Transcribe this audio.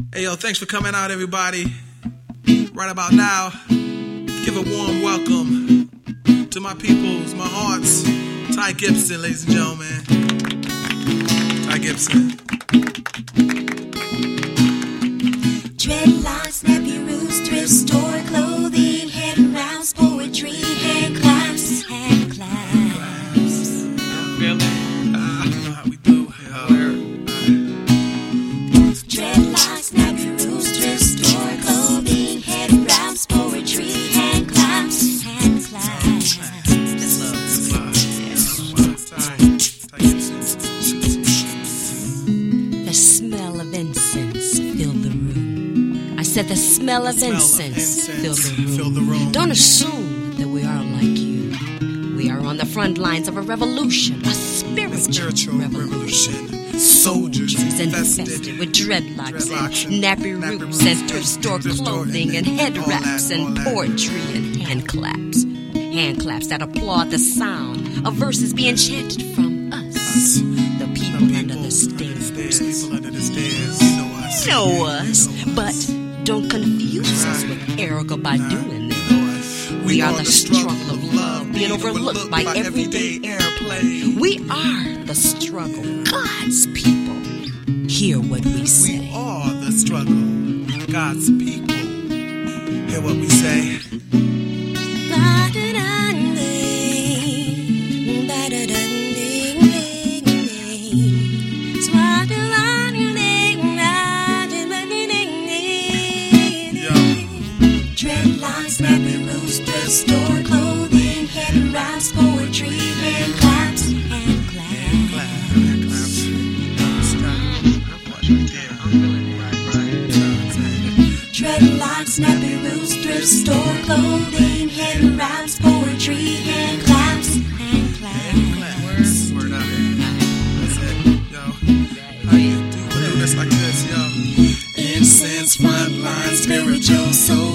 Hey, yo, thanks for coming out, everybody. Right about now, give a warm welcome to my peoples, my hearts, Ty Gibson, ladies and gentlemen. Ty Gibson. Dreadlocks, snappy roots, thrift store, clothing, head rounds, poetry, hand claps, hand claps. Really? You know how we do. Dreadlocks, snappy roots, thrift store, clothing, head rounds, poetry, hand claps, hand claps. That's love. Ty Gibson. The smell of incense filled the room. I said the smell of incense filled the room. Don't assume that we are like you. We are on the front lines of a revolution, a spiritual revolution. Soldiers infested with dreadlocks and nappy roots and thrift store clothing and head wraps and poetry and hand claps. Hand claps that applaud the sound of verses being chanted from us, the people under the stairs. Know us, but don't confuse us with Erykah Badu in there. We are the struggle of love being overlooked by everyday airplay. We are the struggle, God's people. Hear what we say. We are the struggle, God's people. Hear what we say. Dreadlocks, snappy roots, thrift store, clothing, head wraps, poetry, hand claps, hand claps. Dreadlocks, snappy roots, thrift store, clothing, head wraps, poetry, hand claps, hand claps. Word out. That's it. Yo, how you do this like this, yo? Incense, front line, spiritual soul.